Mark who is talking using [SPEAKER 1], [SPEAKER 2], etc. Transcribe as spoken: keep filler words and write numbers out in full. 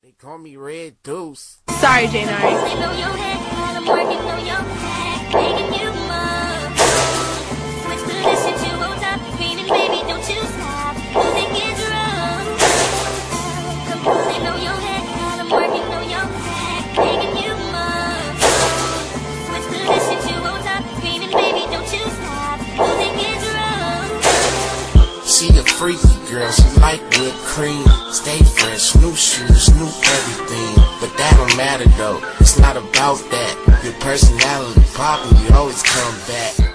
[SPEAKER 1] They call me Red Deuce.
[SPEAKER 2] Sorry, J Nari.
[SPEAKER 1] She a freaky girl, she like whipped cream. Stay fresh, new shoes, new everything. But that don't matter though, it's not about that. Your personality poppin', you always come back.